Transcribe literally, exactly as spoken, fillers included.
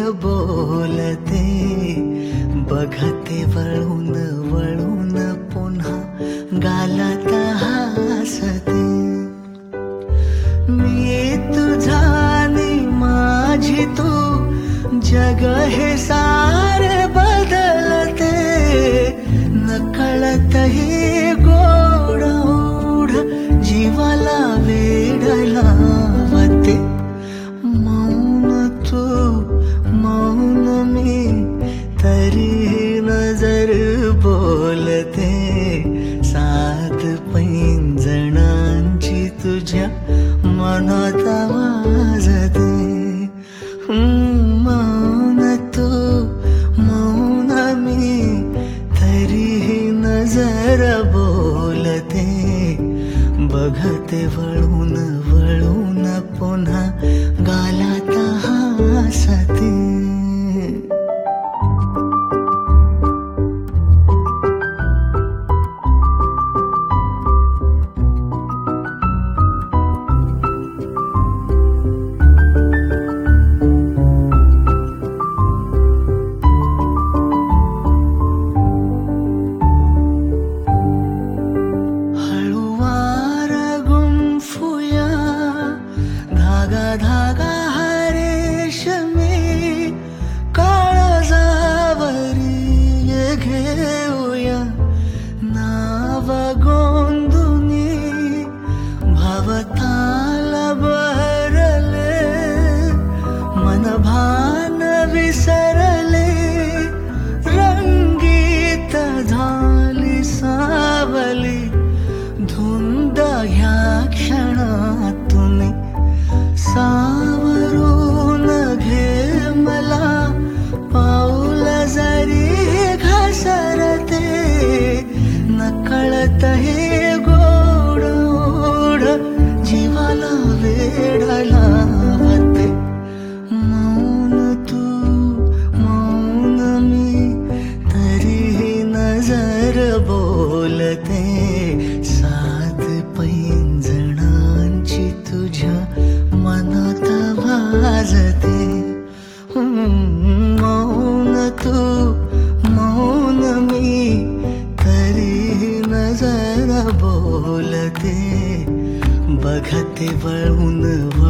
बोलते, बघते वळून वळून पुन्हा गालात हसते. मी तुझा आणि माझी तू, जग हे सारे बदलते. नकळतही गोड ओढ जीवाला वेड लावते. मौन तू मौन मी, तरी नजर बोलते. सात पैंजणांची तुझ्या मनात वाजते. मौन तू मौन मी, तरी नजर बोलते. बघते वळून वळून पुन्हा गालात हसते. धागा धागा रेशमी, काळजावरी घेऊया नाव गोंधुनी. भवताल बहरले, मन भान विसरले. रंगीत झाली सावली, धुंद ह्या क्षणातून. सावरून घे मला, पाऊल जरी घसरते. नकळत हे गोड ओढ जीवाला वेड लावते. मौन तू मौन मी, तरी नजर बोलते. सात पैंजणांची तुझ्या मनात वाजते. मौन तू मौन मी, तरी नजर बोलते. बघते वळून